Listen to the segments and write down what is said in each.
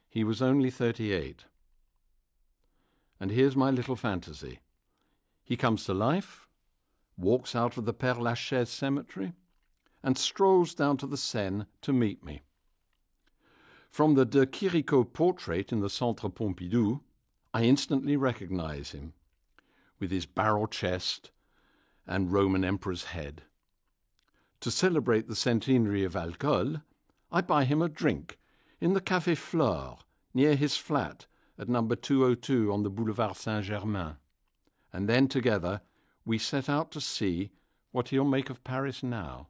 he was only 38. And here's my little fantasy. He comes to life, walks out of the Père Lachaise cemetery, and strolls down to the Seine to meet me. From the de Chirico portrait in the Centre Pompidou, I instantly recognize him, with his barrel chest and Roman emperor's head. To celebrate the centenary of Alcool, I buy him a drink in the Café Flore, near his flat at number 202 on the Boulevard Saint-Germain. And then together we set out to see what he'll make of Paris now.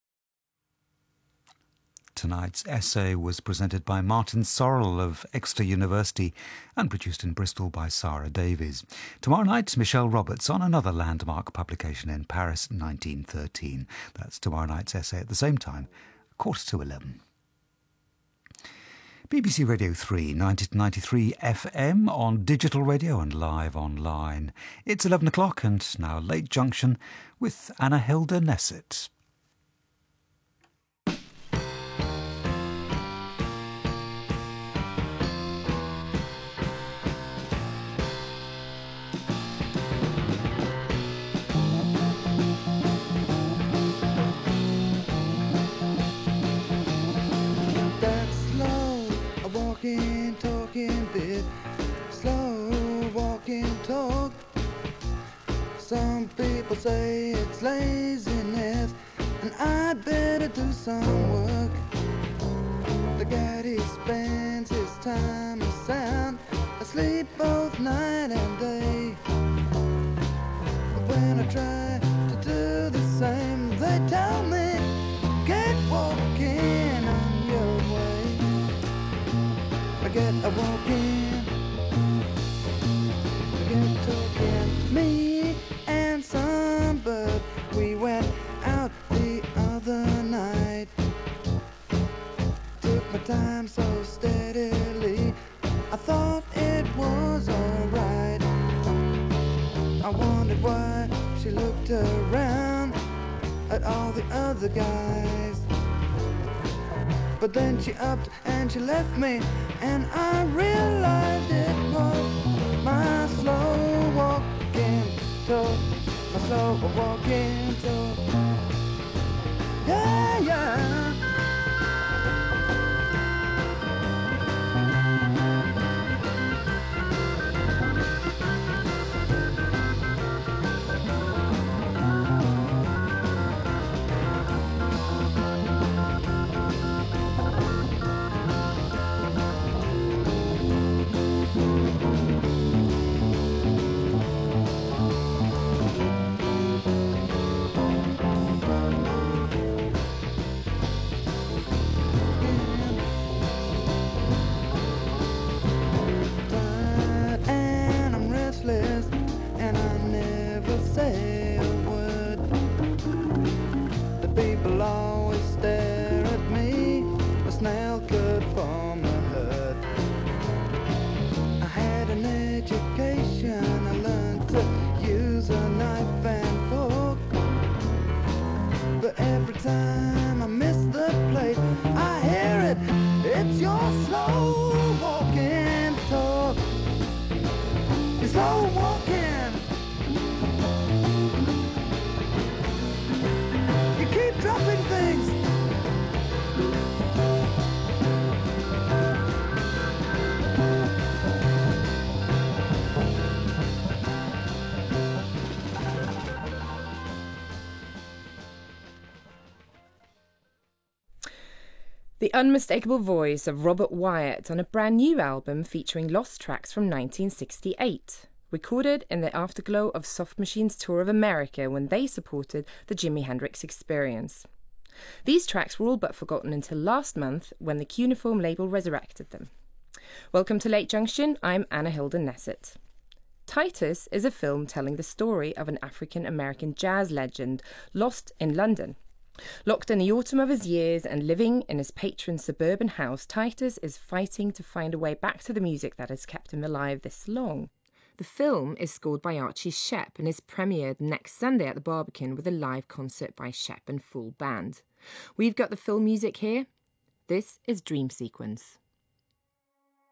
Tonight's essay was presented by Martin Sorrell of Exeter University and produced in Bristol by Sarah Davies. Tomorrow night, Michelle Roberts on another landmark publication in Paris, 1913. That's tomorrow night's essay at the same time, 11:15. BBC Radio 3, 90 to 93 FM on digital radio and live online. It's 11 o'clock and now Late Junction with Anna Hilda Nesset. Talking bit, slow walking talk. Some people say it's laziness, and I'd better do some work. The guy he spends his time sound asleep both night and day. But when I try to do the same, they tell me, get walking on your way. Get a walking, get talking. Me and some bird, we went out the other night. Took my time so steadily, I thought it was alright. I wondered why she looked around at all the other guys. But then she upped and she left me, and I realized it was my slow walking talk, my slow walking talk. Yeah, yeah. The unmistakable voice of Robert Wyatt on a brand new album featuring lost tracks from 1968, recorded in the afterglow of Soft Machine's tour of America when they supported the Jimi Hendrix Experience. These tracks were all but forgotten until last month when the Cuneiform label resurrected them. Welcome to Late Junction, I'm Anna Hilda Nesset. Titus is a film telling the story of an African-American jazz legend lost in London. Locked in the autumn of his years and living in his patron's suburban house, Titus is fighting to find a way back to the music that has kept him alive this long. The film is scored by Archie Shepp and is premiered next Sunday at the Barbican with a live concert by Shepp and full band. We've got the film music here. This is Dream Sequence.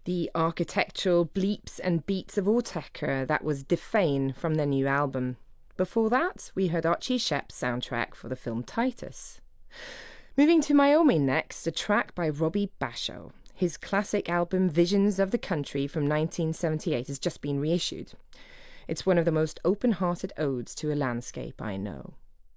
The architectural bleeps and beats of Autechre, that was Defane from their new album. Before that, we heard Archie Shepp's soundtrack for the film Titus. Moving to Wyoming next, a track by Robbie Basho. His classic album Visions of the Country from 1978 has just been reissued. It's one of the most open-hearted odes to a landscape I know.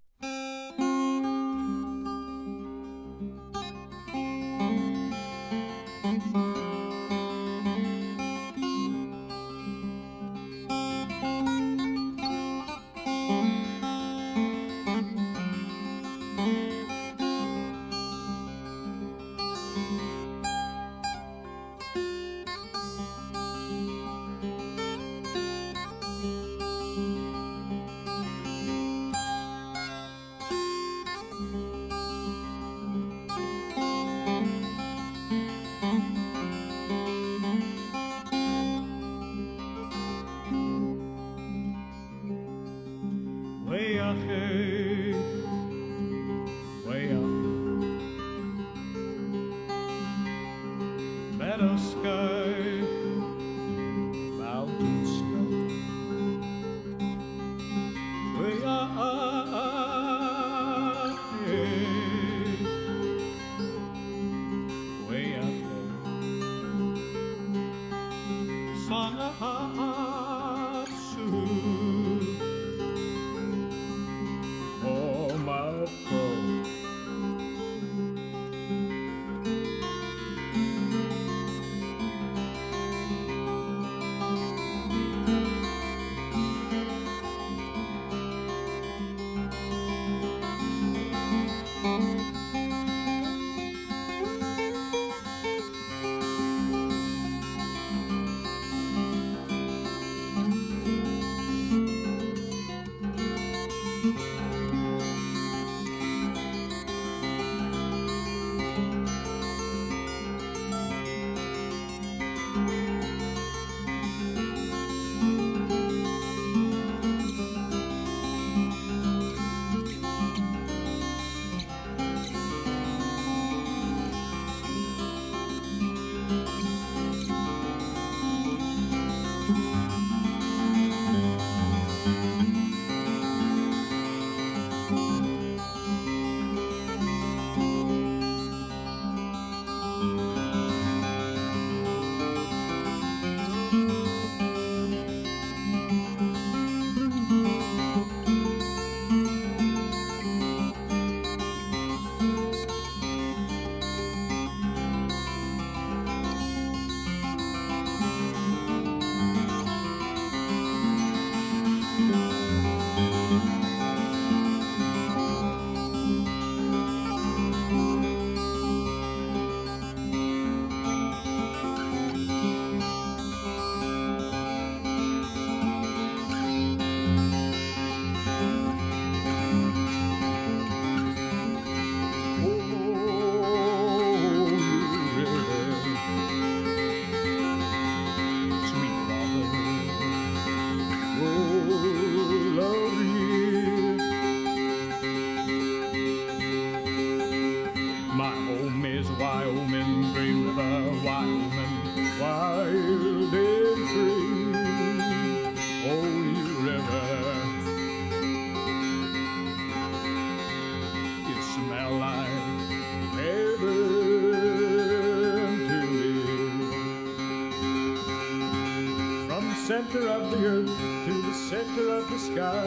Center of the earth to the center of the sky,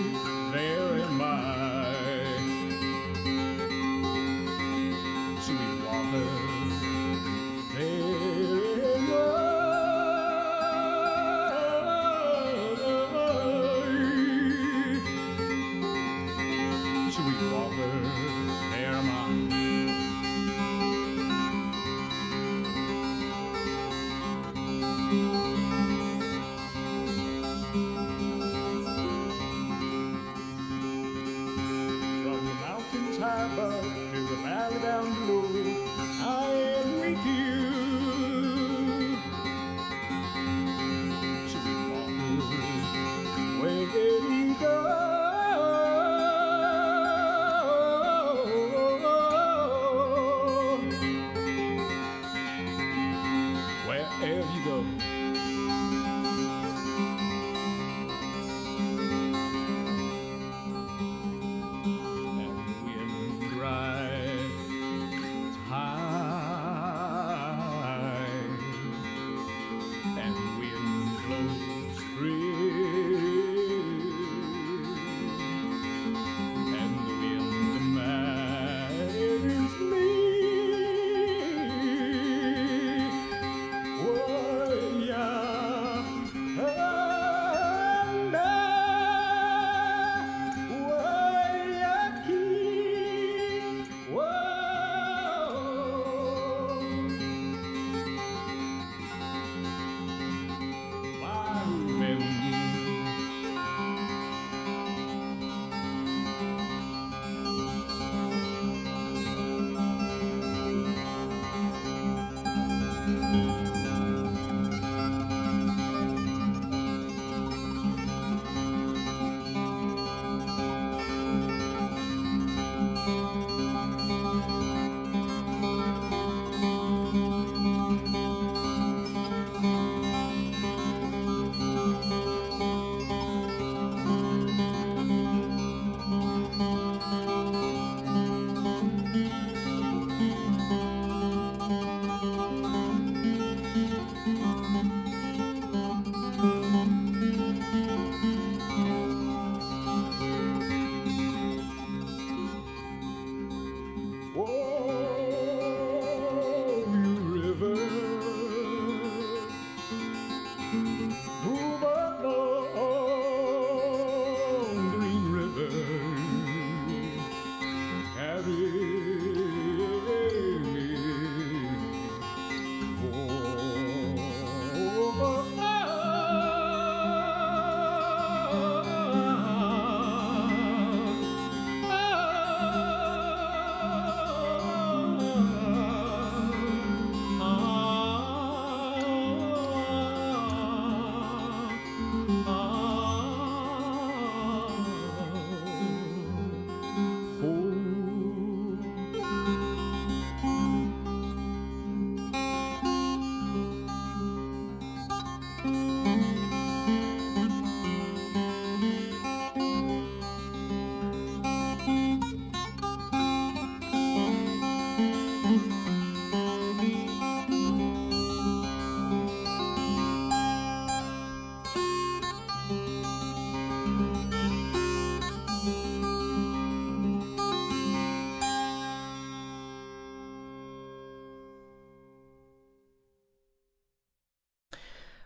there am I. Sweet water, there am I. Sweet water, there am I.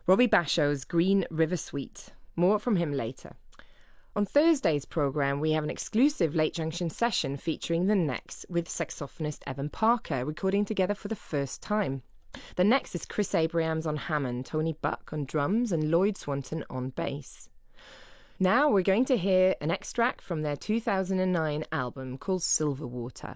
Robbie Bashaw's Green River Suite. More from him later. On Thursday's programme, we have an exclusive Late Junction session featuring The Necks with saxophonist Evan Parker, recording together for the first time. The Necks is Chris Abrahams on Hammond, Tony Buck on drums and Lloyd Swanton on bass. Now we're going to hear an extract from their 2009 album called Silverwater.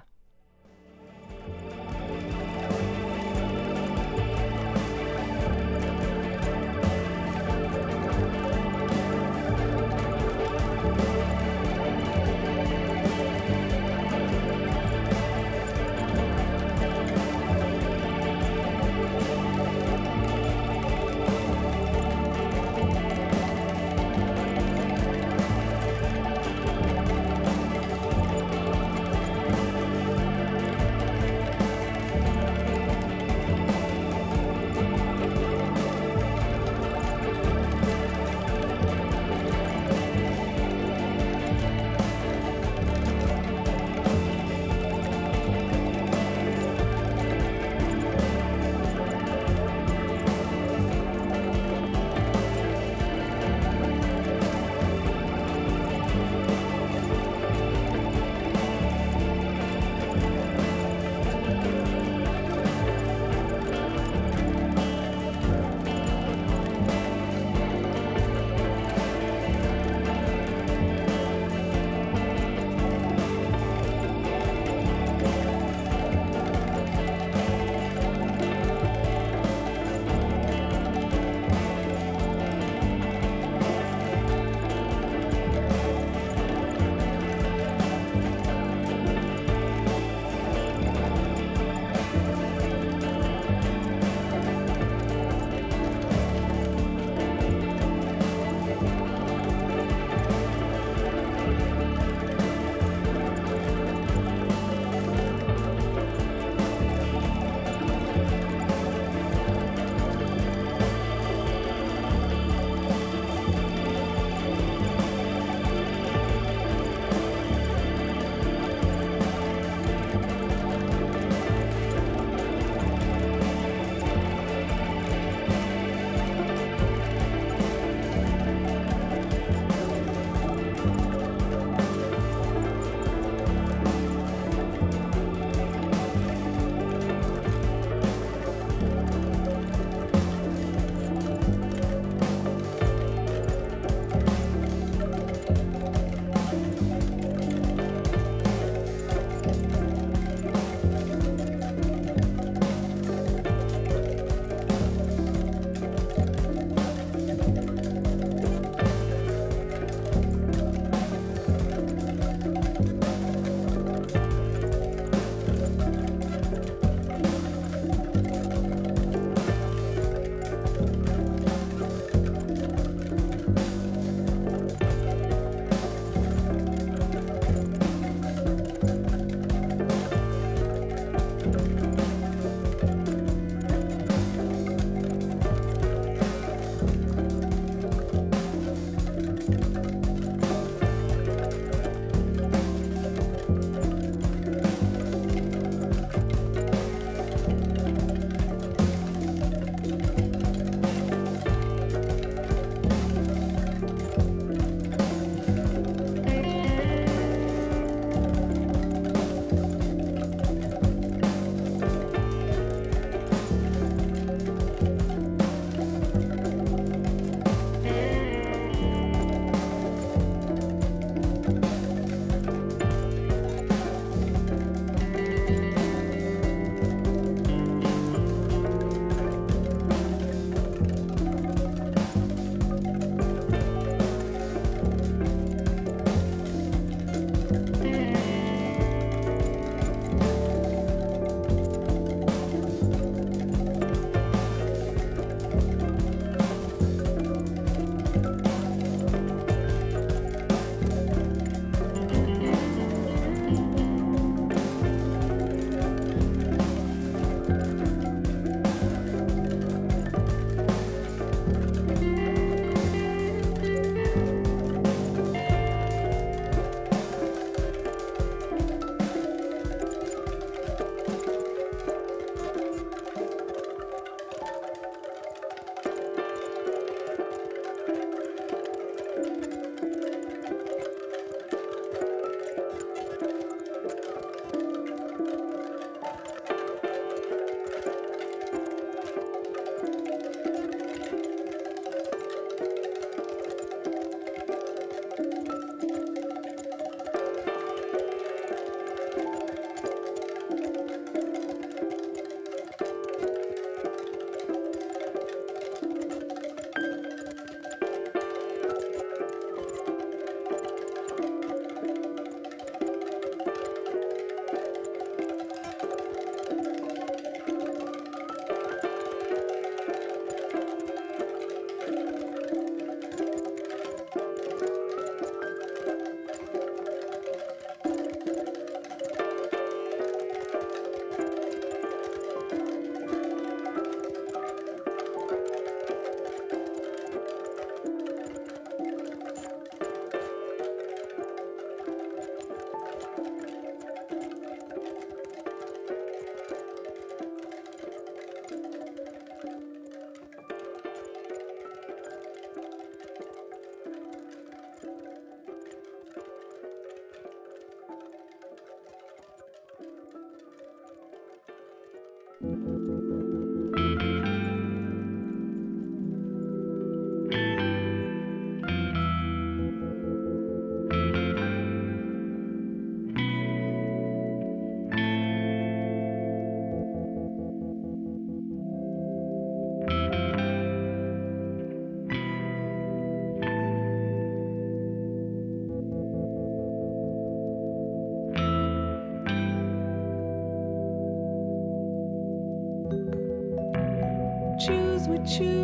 We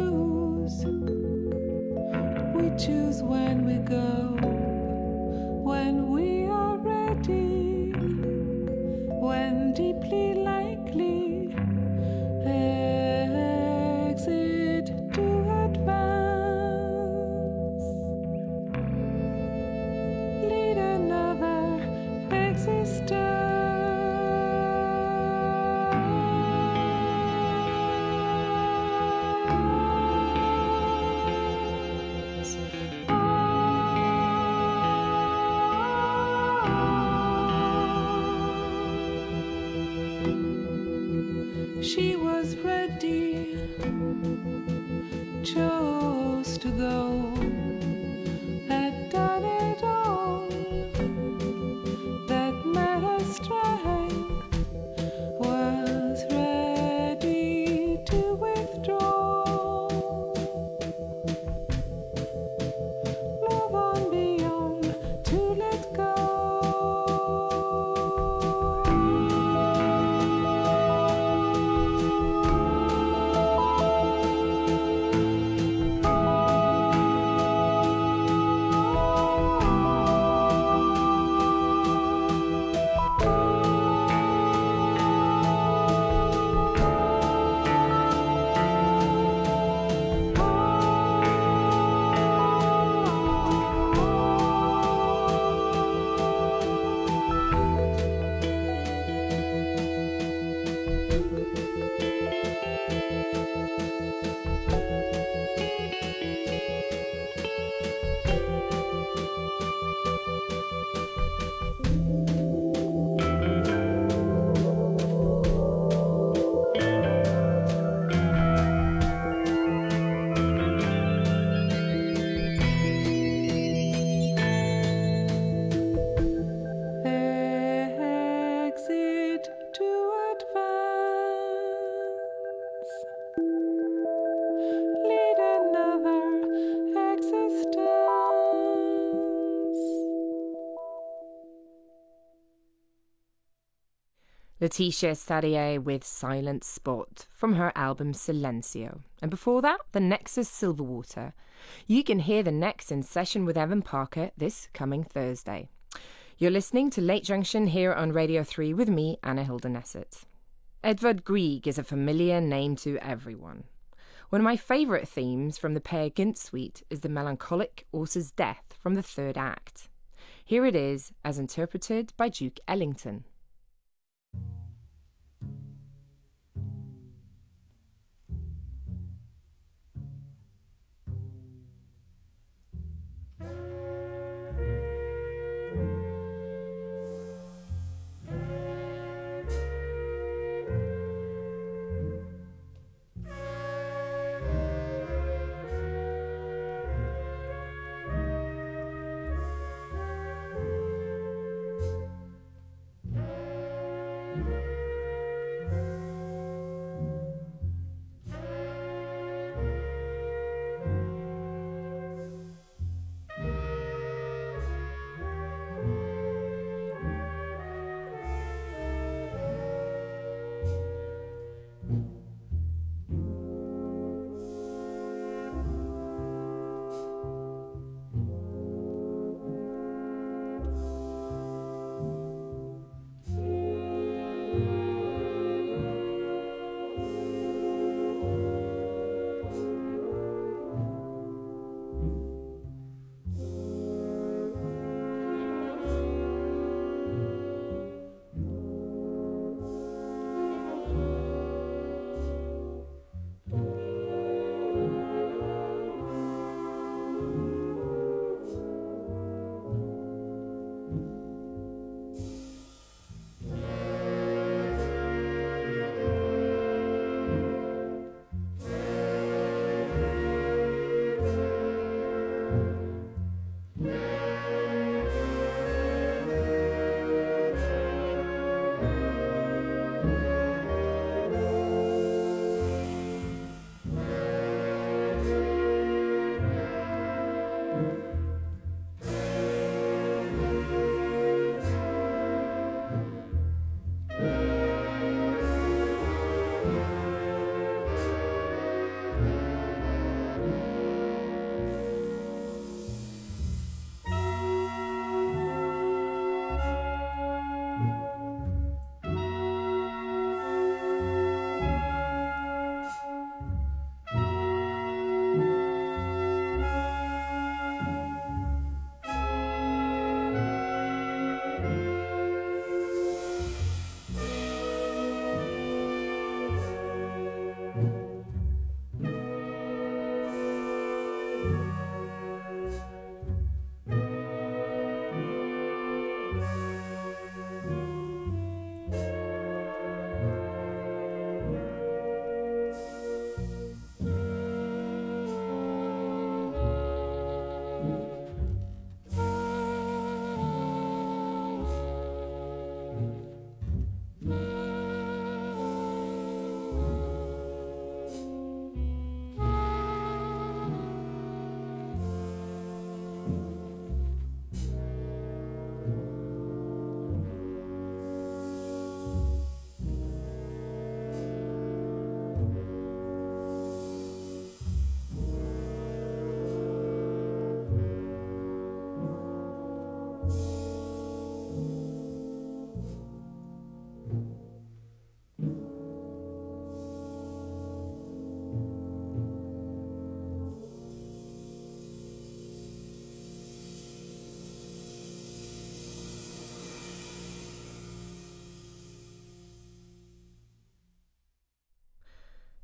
choose when we go, when we are ready, when deeply likely, exit to advance, lead another existence. She was ready, chose to go, had done it all, that met her strength, was ready to withdraw, move on beyond, to let go. Letitia Sadier with Silent Spot from her album Silencio. And before that, the Nexus Silverwater. You can hear the Nex in session with Evan Parker this coming Thursday. You're listening to Late Junction here on Radio 3 with me, Anna Hilda Nessett. Edvard Grieg is a familiar name to everyone. One of my favourite themes from the Peer Gynt suite is the melancholic Orsa's death from the third act. Here it is, as interpreted by Duke Ellington.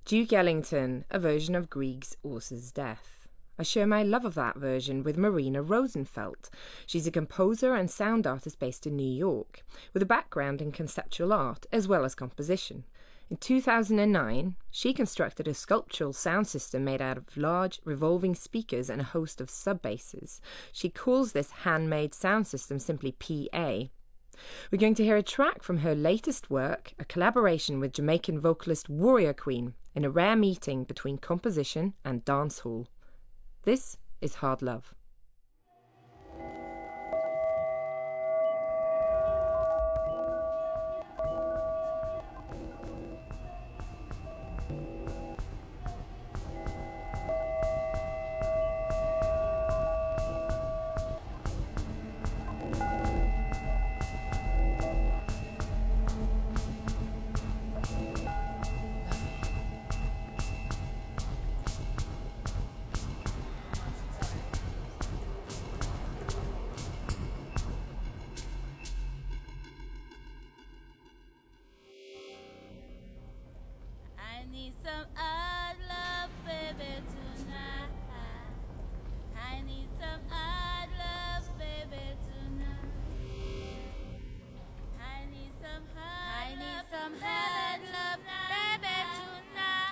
Duke Ellington, a version of Grieg's Horse's Death. I share my love of that version with Marina Rosenfeld. She's a composer and sound artist based in New York, with a background in conceptual art as well as composition. In 2009, she constructed a sculptural sound system made out of large revolving speakers and a host of sub-basses. She calls this handmade sound system simply PA. We're going to hear a track from her latest work, a collaboration with Jamaican vocalist Warrior Queen, in a rare meeting between composition and dancehall. This is Hard Love. I need some hard love, baby, tonight. I need some hard love, baby, tonight. I need some hard love, baby, tonight.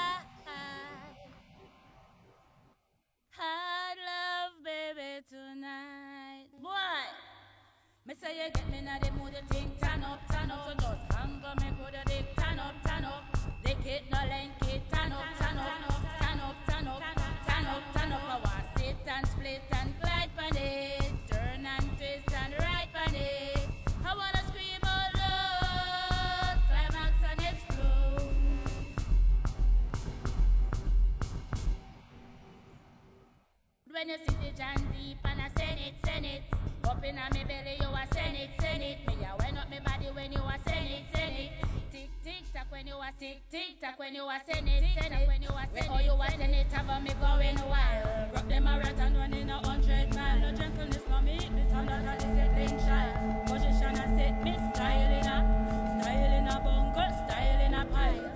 Hard love, baby, tonight. Boy, me say you get me now the mood, you think turn up, so just hang on me good, you dick, turn up. Dick it, no link it, turn up. I want sit and split and glide on it, turn and twist and ride on it. I wanna scream out loud, climax and explode. When you sit it and deep and I send it. Up in a me belly, you a send it. Me a wind up me body when you a send it. Tick tack when you a tick tack when you a send it. Where all you a send it, have me going wild. Rock them a rat and run in 100 miles. No gentleness, no me, this I'm not a disciplined child. Position I set me, style in a bungle, style in a pile.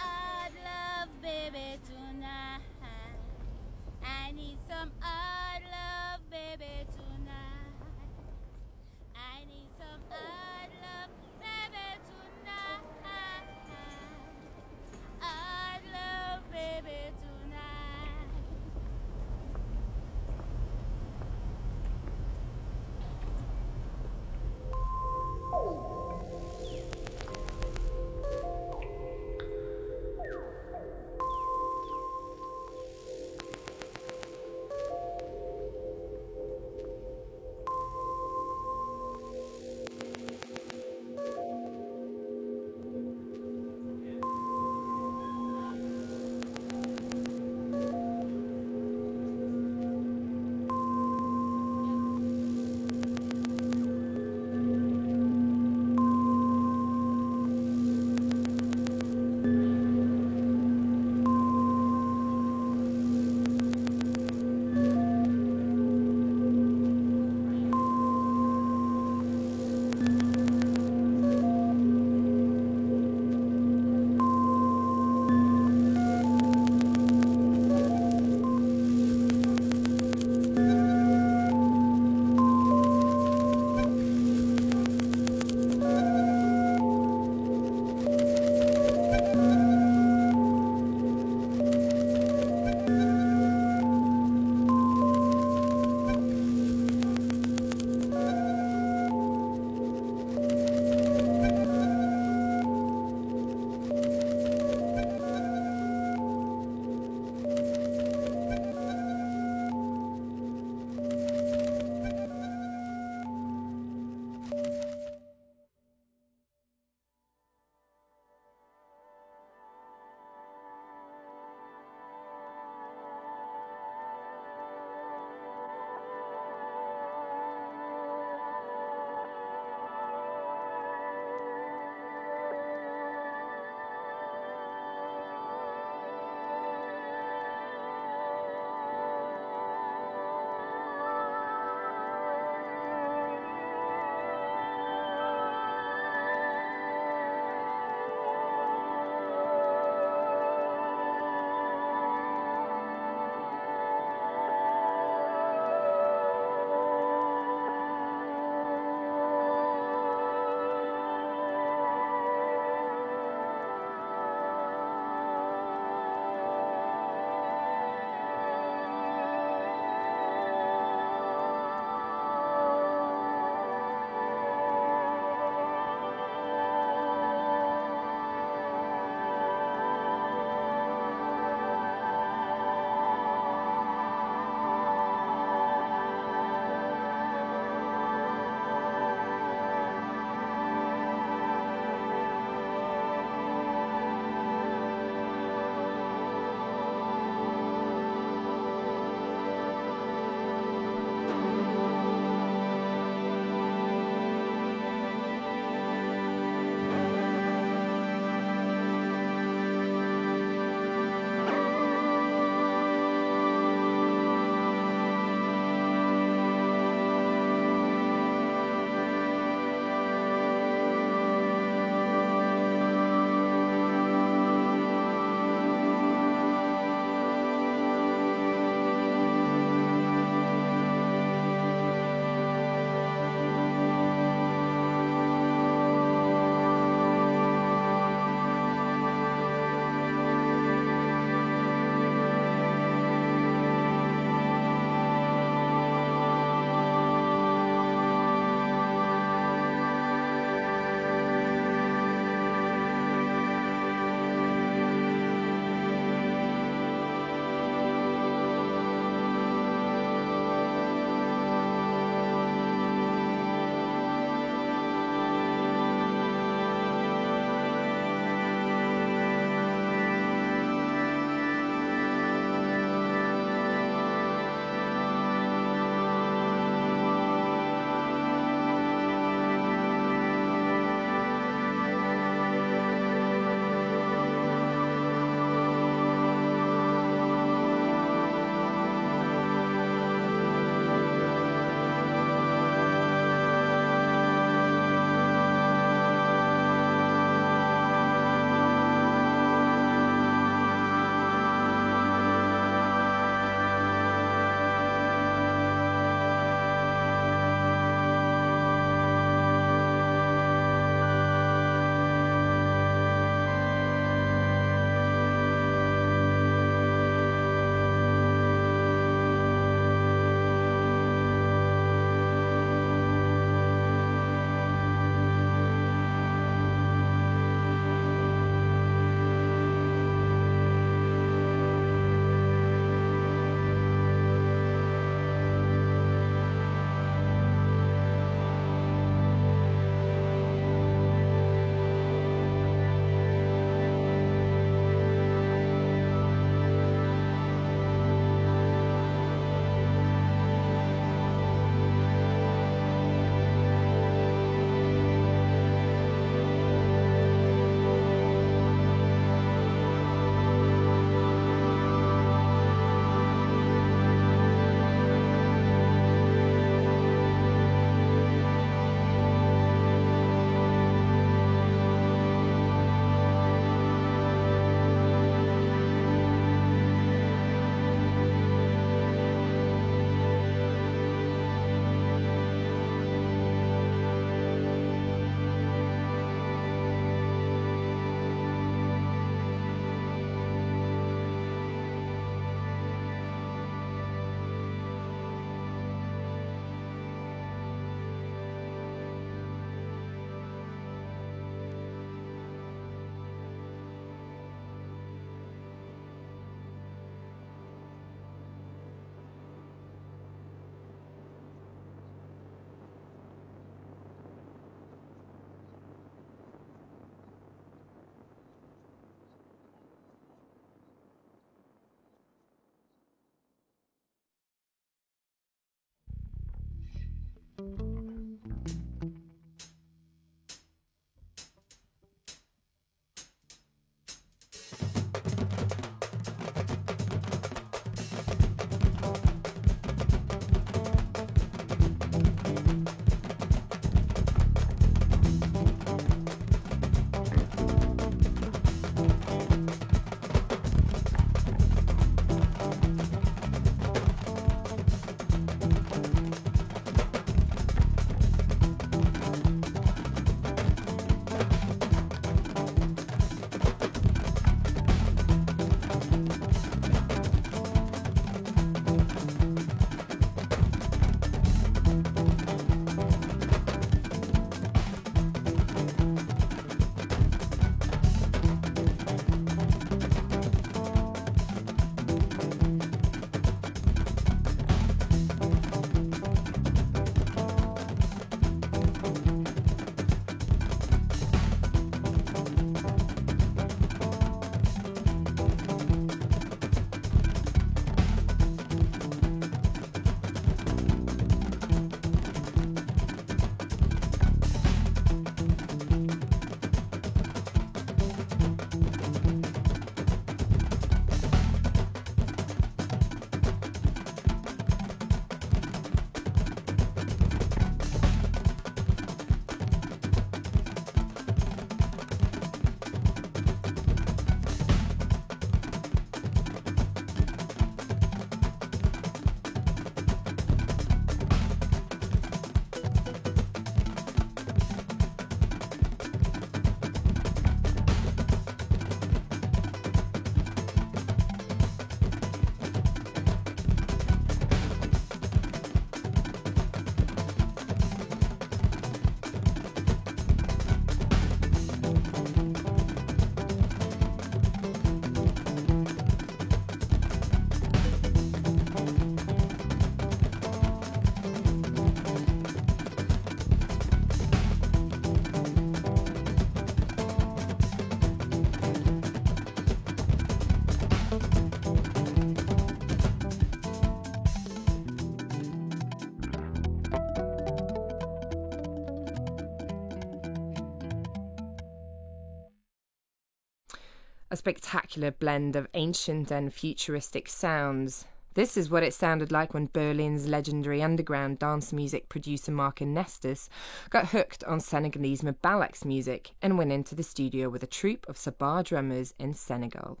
A spectacular blend of ancient and futuristic sounds. This is what it sounded like when Berlin's legendary underground dance music producer Mark Nestus got hooked on Senegalese Mbalax music and went into the studio with a troupe of Sabar drummers in Senegal.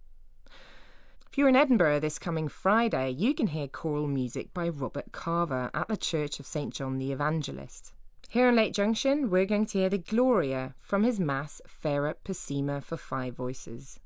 If you're in Edinburgh this coming Friday, you can hear choral music by Robert Carver at the Church of St John the Evangelist. Here in Lake Junction, we're going to hear the Gloria from his Mass Fera Pessima for 5 voices.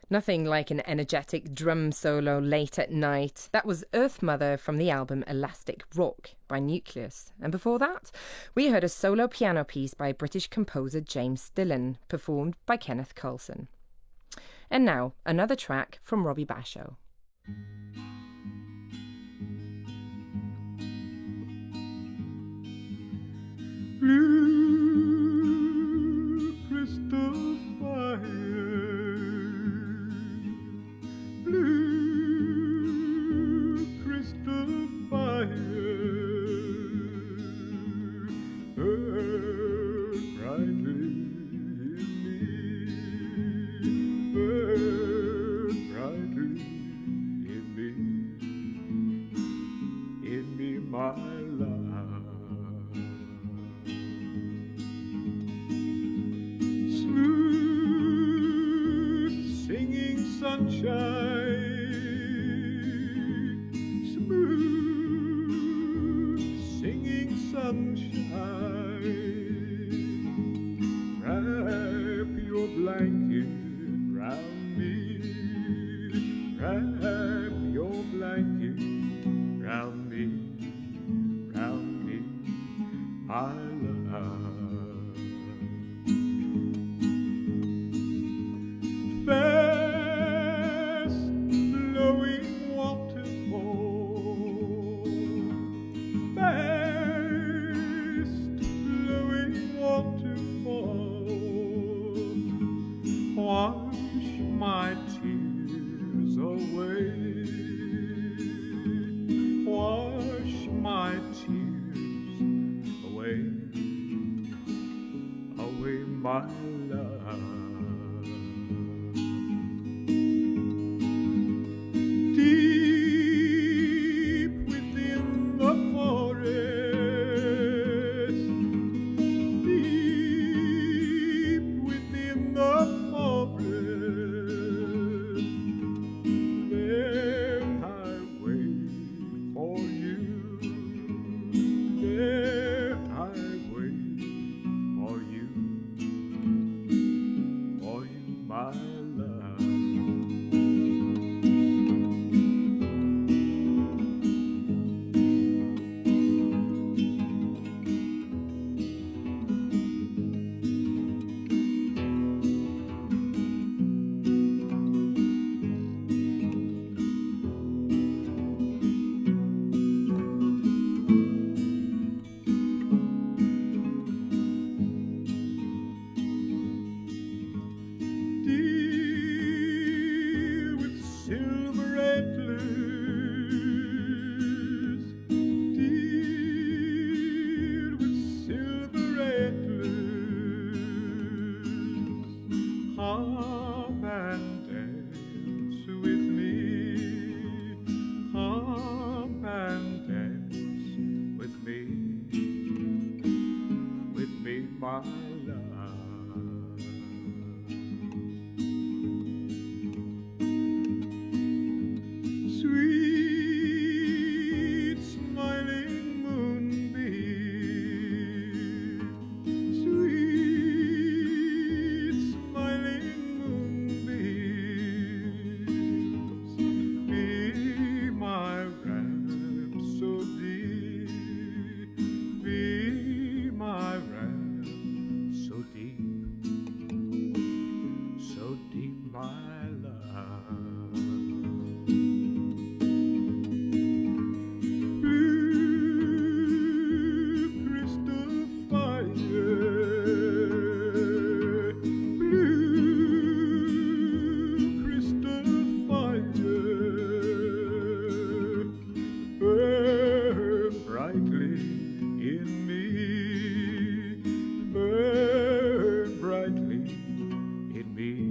Nothing like an energetic drum solo late at night. That was Earth Mother from the album Elastic Rock by Nucleus. And before that, we heard a solo piano piece by British composer James Dillon, performed by Kenneth Coulson. And now, another track from Robbie Basho. Blue crystal fire, blue crystal fire, burn brightly in me, burn brightly in me, my love. Sunshine, smooth singing sunshine, wrap your blanket round me, wrap your blanket round me, my love. Wash my tears away. Wash my tears away. Away, my love. Deep within the forest, deep within the my love. Sweet smiling moonbeam, sweet smiling moonbeams, be my rhapsody, be my rhapsody, so deep, my love. Blue crystal fire, blue crystal fire, burn brightly in me, burn brightly in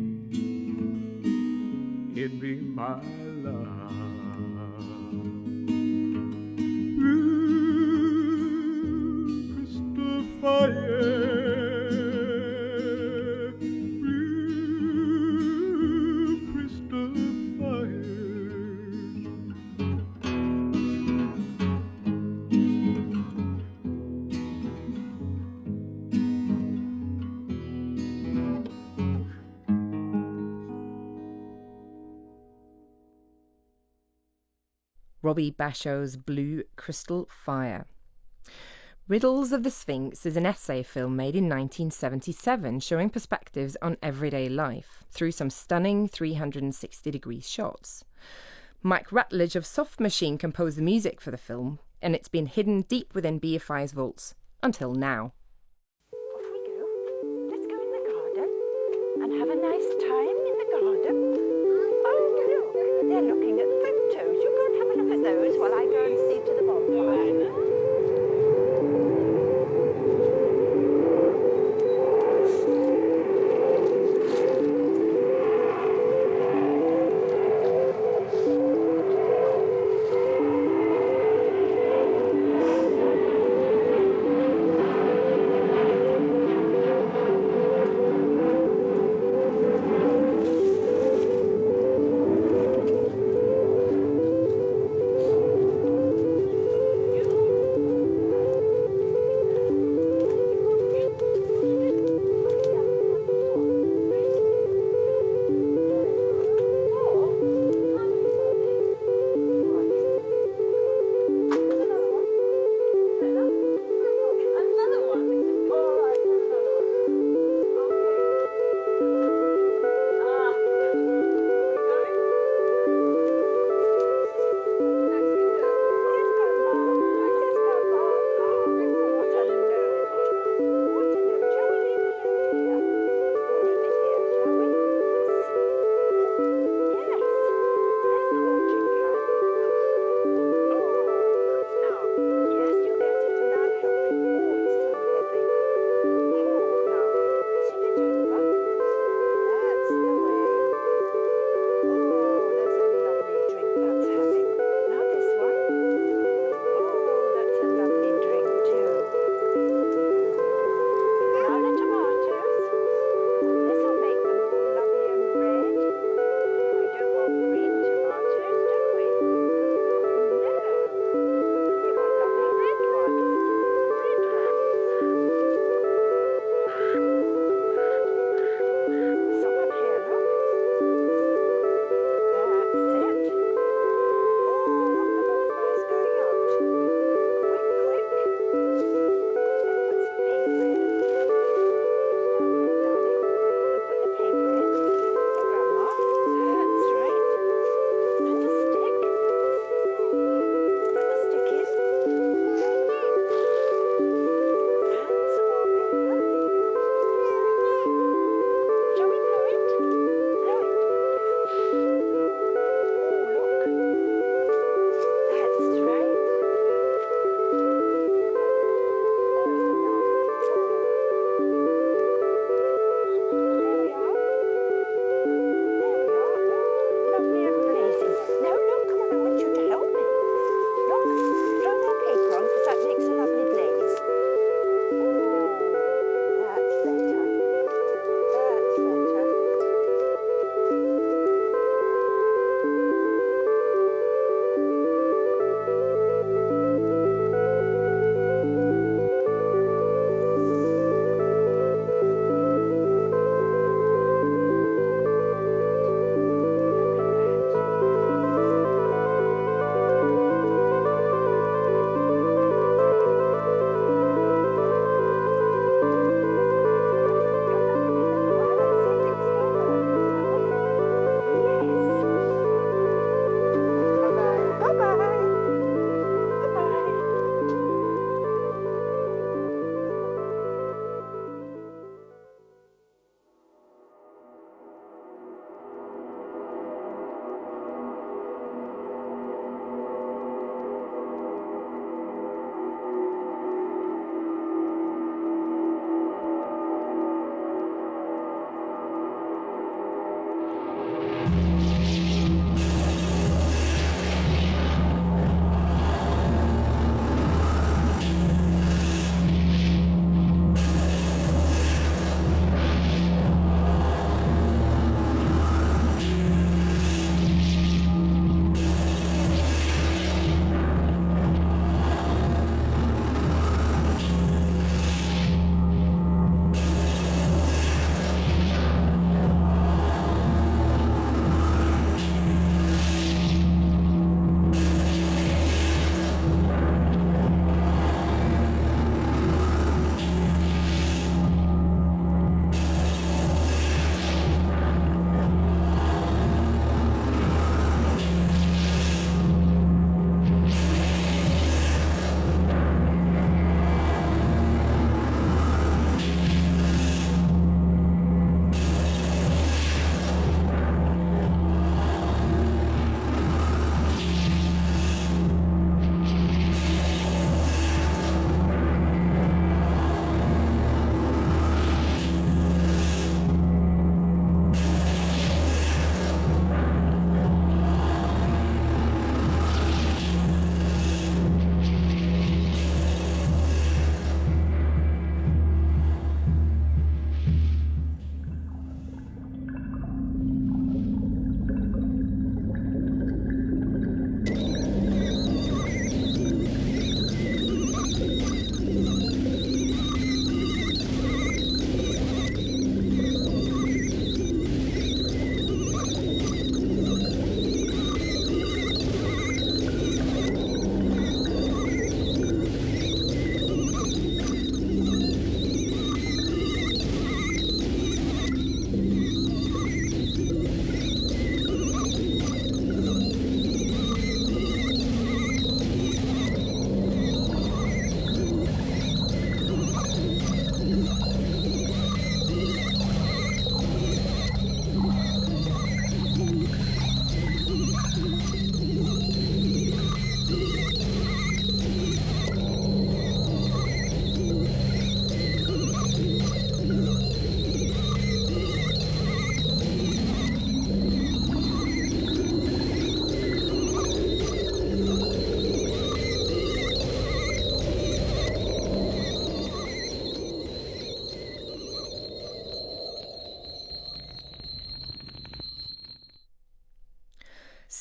me, my love. Blue crystal fire, blue crystal fire. Robbie Bashaw's Blue Crystal Fire. Riddles of the Sphinx is an essay film made in 1977 showing perspectives on everyday life through some stunning 360-degree shots. Mike Rutledge of Soft Machine composed the music for the film, and it's been hidden deep within BFI's vaults until now. Off we go. Let's go in the garden and have a nice time in the garden. Oh, look, they're looking at photos. You go and have a look at those while I go and see to the bonfire.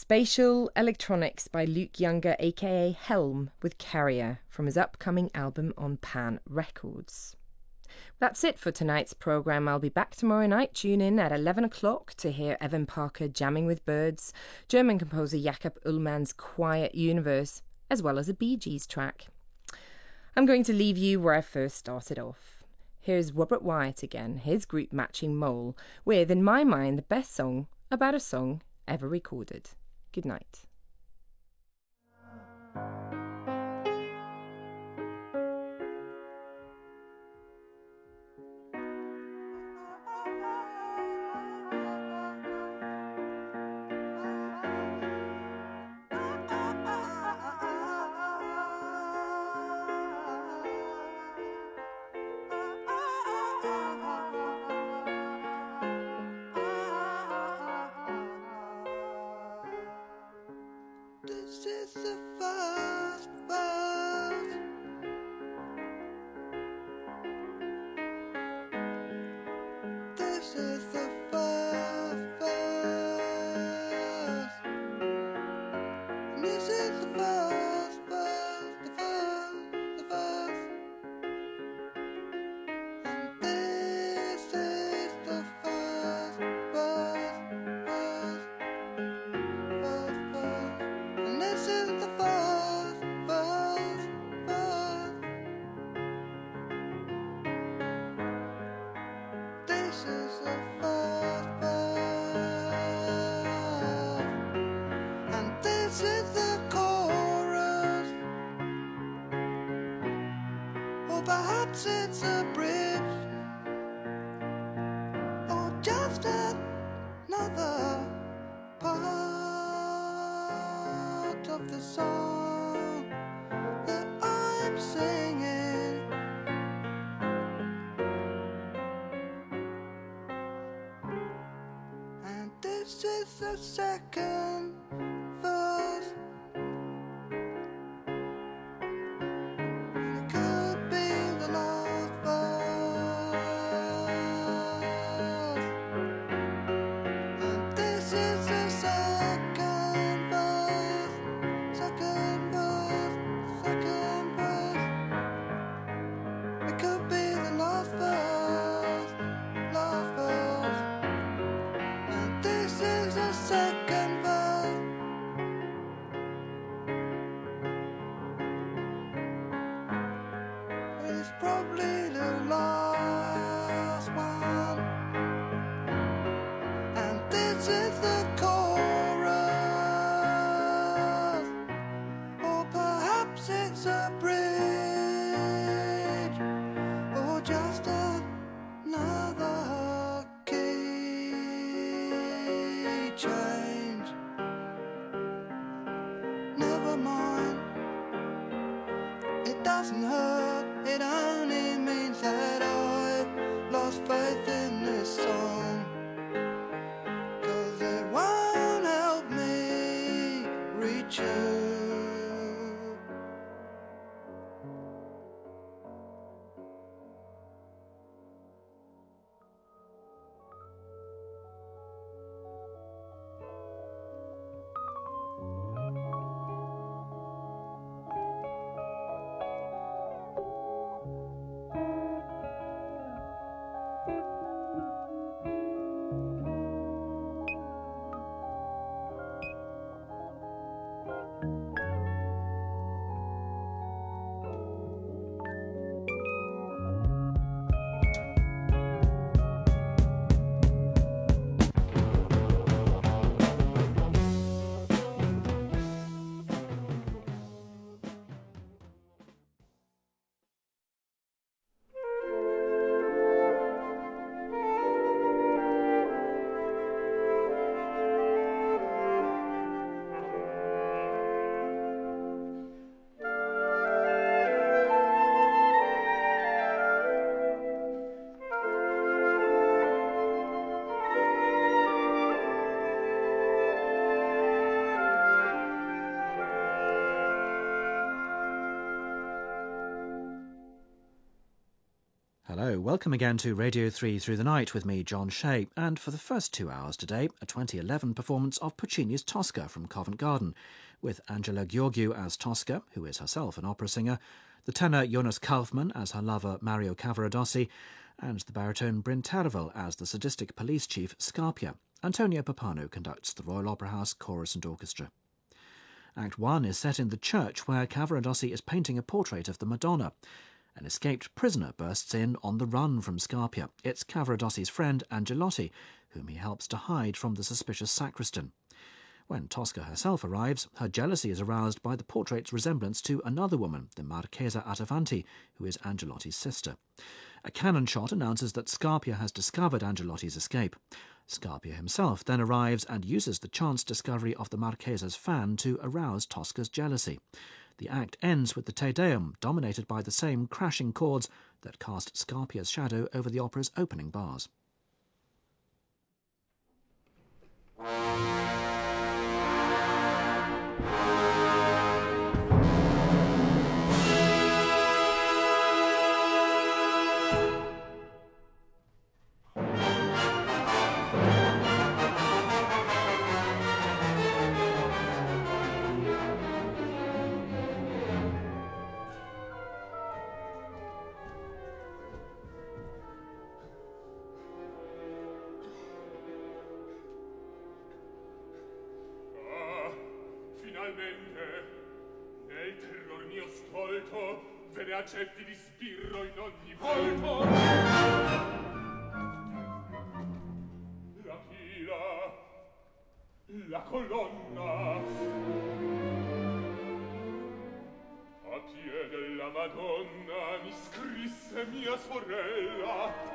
Spatial Electronics by Luke Younger, aka Helm, with Carrier, from his upcoming album on Pan Records. That's it for tonight's programme. I'll be back tomorrow night. Tune in at 11 o'clock to hear Evan Parker jamming with birds, German composer Jakob Ullmann's Quiet Universe, as well as a Bee Gees track. I'm going to leave you where I first started off. Here's Robert Wyatt again, his group Matching Mole, with, in my mind, the best song about a song ever recorded. Good night. This is the first verse. This is the first verse. And this is the first verse, the first. And this is the first verse. And this is the first verse. This is the first verse. And this is the chorus. Or perhaps it's a bridge. Or just another part of the song that I'm singing. And this is the second verse. And it could be the last verse. And this is the second verse. It could be the last verse. And this is the second verse. It's probably the last one. And this is the chorus. Or perhaps it's a bridge. Or just another key change. Never mind. It doesn't hurt. It only means that I lost faith in this song. 'Cause it won't help me reach you. Hello, welcome again to Radio 3 Through the Night with me, John Shea, and for the first 2 hours today, a 2011 performance of Puccini's Tosca from Covent Garden, with Angela Gheorghiu as Tosca, who is herself an opera singer, the tenor Jonas Kaufmann as her lover Mario Cavaradossi, and the baritone Bryn Terfel as the sadistic police chief Scarpia. Antonio Pappano conducts the Royal Opera House Chorus and Orchestra. Act 1 is set in the church where Cavaradossi is painting a portrait of the Madonna. An escaped prisoner bursts in on the run from Scarpia. It's Cavaradossi's friend Angelotti, whom he helps to hide from the suspicious sacristan. When Tosca herself arrives, her jealousy is aroused by the portrait's resemblance to another woman, the Marchesa Attavanti, who is Angelotti's sister. A cannon shot announces that Scarpia has discovered Angelotti's escape. Scarpia himself then arrives and uses the chance discovery of the Marchesa's fan to arouse Tosca's jealousy. The act ends with the Te Deum, dominated by the same crashing chords that cast Scarpia's shadow over the opera's opening bars. Accetti di sbirro in ogni volto. La pila, la colonna, a piede la Madonna mi scrisse mia sorella.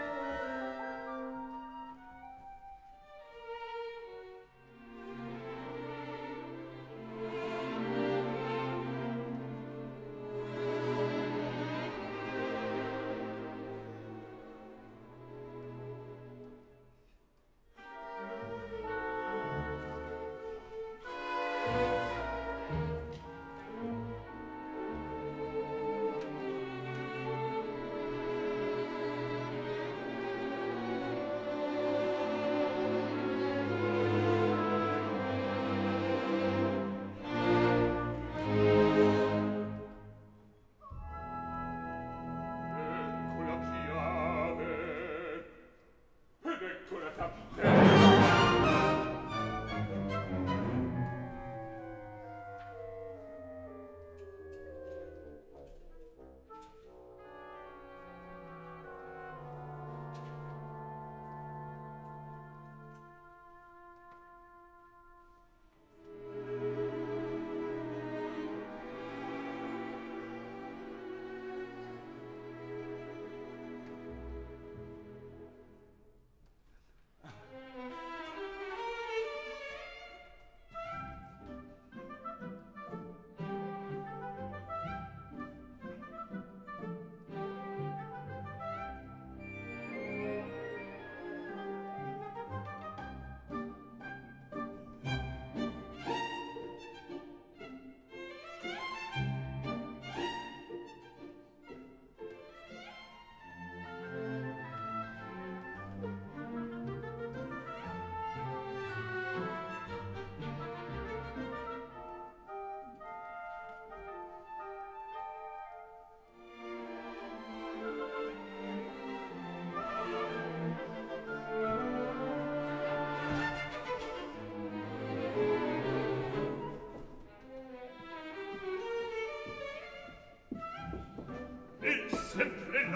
Sempre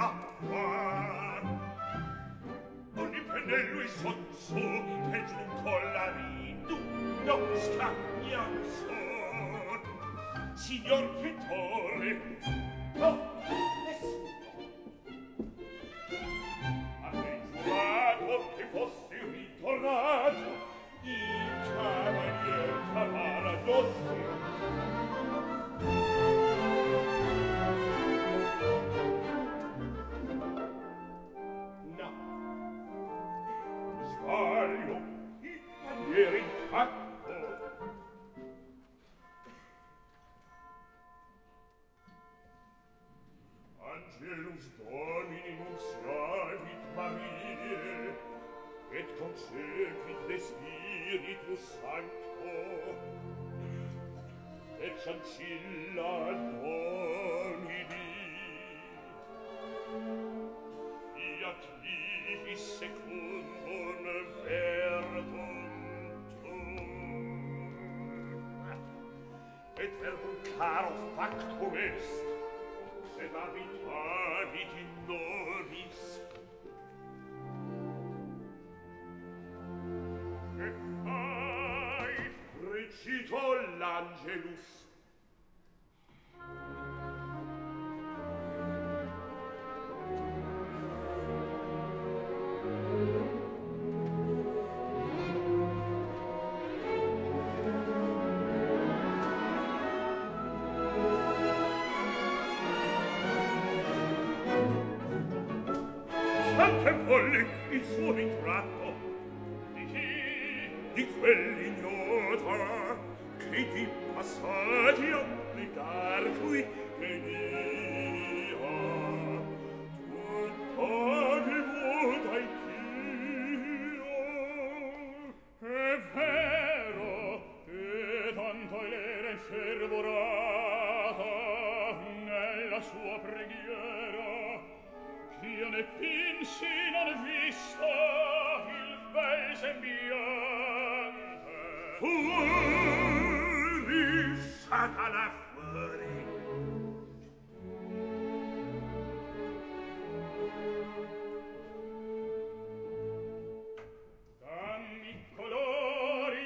l'acqua, ogni pennello e son su, per giù un collarino, non stagna son. Signor pittore, no, nessuno. Avrei giurato che fossi ritornato, il cavalier Cavaradossi. concepit de Spiritus Sancto, et chancilla Domini. Fiat mihi secundum verdum tuum, et verbum caro factum est, sed habitavit in nobis. E fai, recito l'Angelus. Sante volle il suo ritratto, di chi? Di quell'ignota, che di passati applicar qui venia, tutta divuta in Dio. È vero, e tanto l'era infervorata nella sua preghiera, io ne pensi non visto il bel sembiante. Fuori, Satana, fuori! Dammi colori!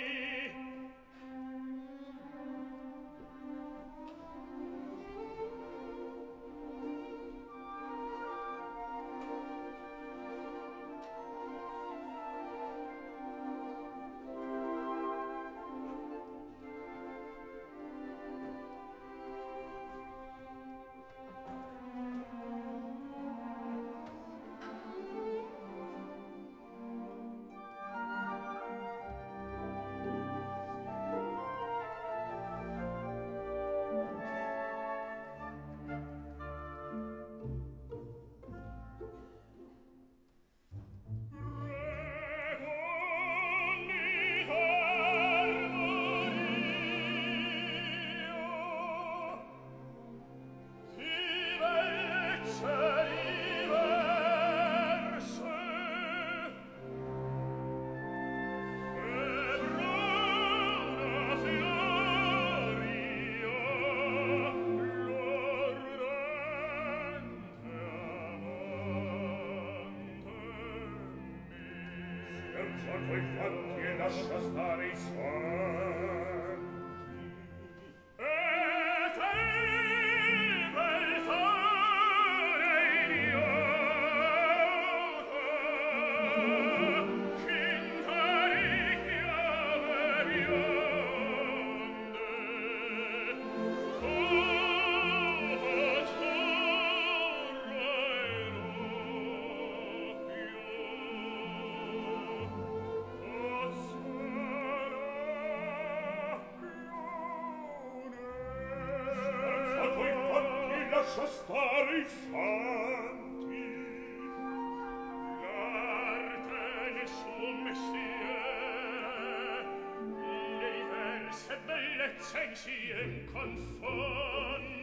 Coi fatti e lascia stare i santi. E te, beltare idiota, cintaricchia bionde, lascia stare i santi. L'arte nel suo mestiere, le diverse bellezze insiem confond.